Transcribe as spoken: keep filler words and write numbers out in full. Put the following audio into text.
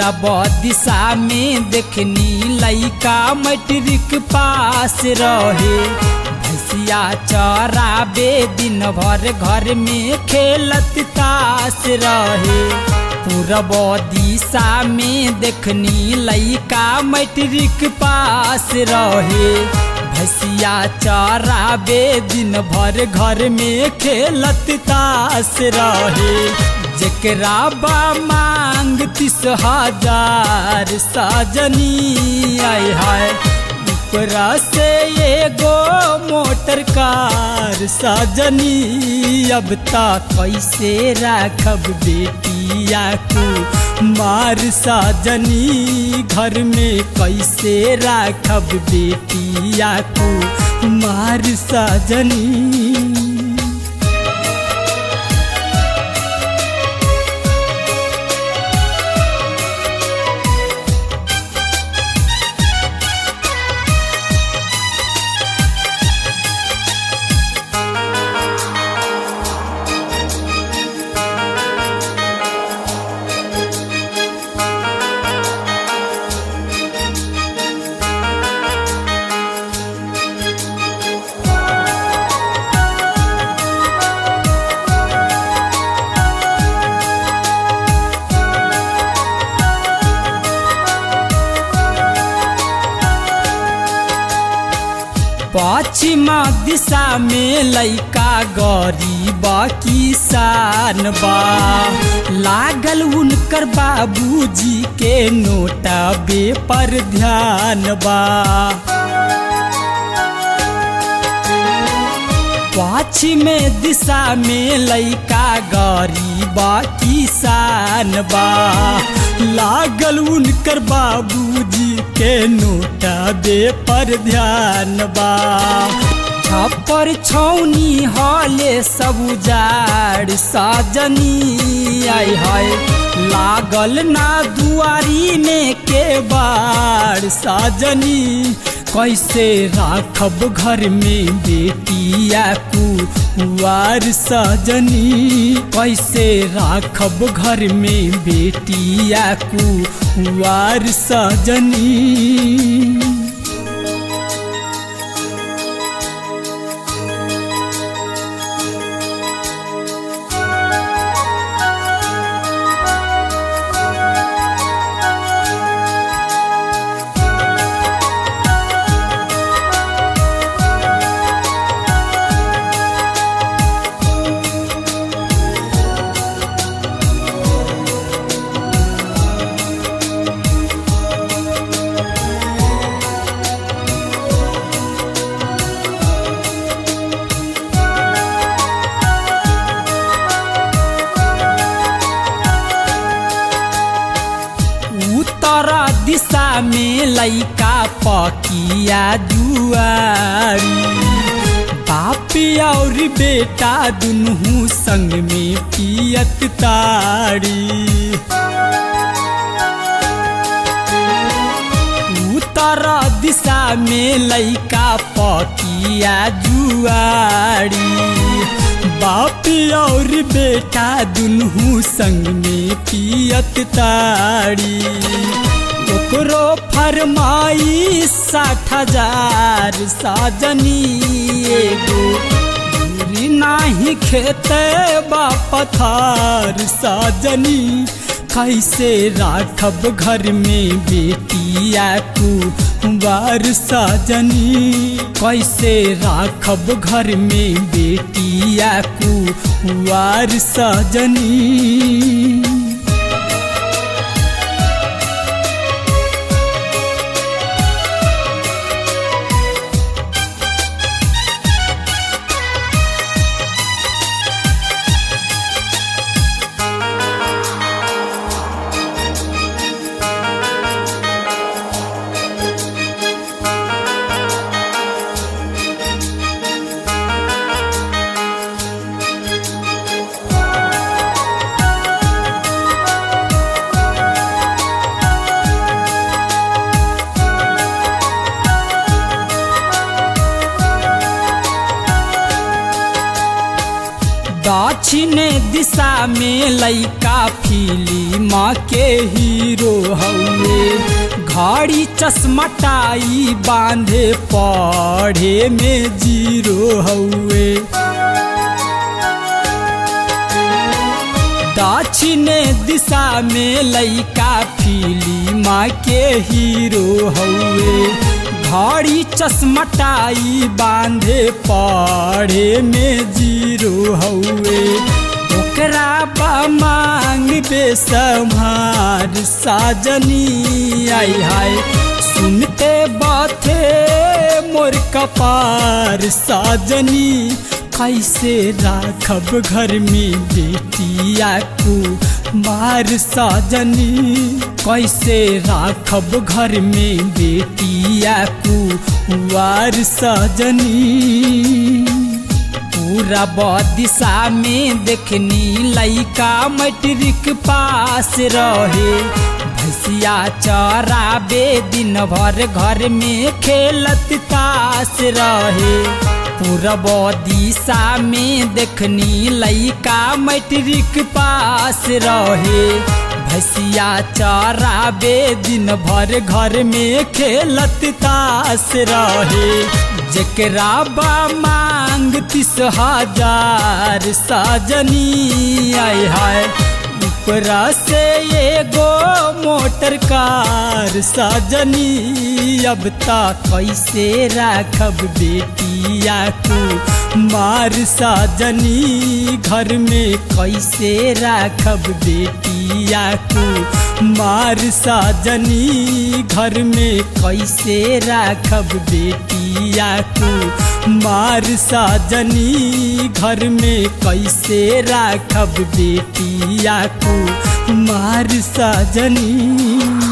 पूरब दिशा में देखनी लइका मैट्रिक पास रहे। भैंसिया चराबे दिन भर घर में खेलत तास रहे। पूरब दिशा में देखनी लइका मैट्रिक पास रहे। भैंसिया चराबे दिन भर घर में खेलत तास रहे। जेकरा बा मांग तीस हजार साजनी आय हाय, ऊपरा से एगो मोटर कार साजनी। अब ता कैसे राखब बेटिया को मार साजनी, घर में कैसे राखब बेटिया को मार साजनी। पश्चिमा दिशा में लइका गरीब किसान बा। लागल उनकर बाबूजी के नोटबे पर ध्यान बा। पश्चिम दिशा में लइका गरीब किसान बा। लागल उनकर बाबूजी के नोटबे पर ध्यान बा। छप्पर छौनी हले सब उजाड़ साजनी आय हाय, लागल ना दुआरी में के बाड़ साजनी। कैसे राखब घर में बेटिया को वार साजनी, कैसे राखब घर में बेटिया को वार साजनी। दिशा में लइका पकिया दुआरी। बाप और बेटा दुनू संग में पियत ताड़ी। उत्तर दिशा में लइका पकिया जुआरी। बाप और बेटा दुनू संग में पियत ताड़ी। ओकरो फरमाई साठ हजार साजनी, एगो दूरी नाही खेते बापथार साजनी। कैसे राखब घर में बेटिया को वार साजनी, कैसे राखब घर में बेटिया को वार साजनी। दक्षिण दिशा में लइका फिल्म के हीरो हउए घड़ी चश्मा टाई बांधे पढ़े में जीरो हउए दक्षिण दिशा में लइका फिल्म के हीरो हउए घड़ी चश्मा टाई बांधे पढ़े में जीरो हउए ओकरा बा मांग बेसम्हार साजनी आई हाय सुनते बाथे मोर कपार साजनी कैसे राखब घर में बेटिया को मार साजनी कैसे राखब घर में बेटिया को वार साजनी पूरा दिशा में देखनी लइका मैट्रिक पास रहे भैंसिया चराबे दिन भर घर में खेलत तास रहे पूरब दिशा में देखनी लइका मैट्रिक पास रहे भैंसिया चराबे दिन भर घर में खेलत तास रहे जेकरा बा मांग तीस हजार साजनी आय हाय ऊपरा से एगो मोटर कार साजनी अब ता कैसे राखब बेटिया को मार साजनी घर में कैसे राखब बेटिया को मार साजनी घर में कैसे राखब बेटिया को मार साजनी घर में कैसे राखब बेटिया को मार साजनी।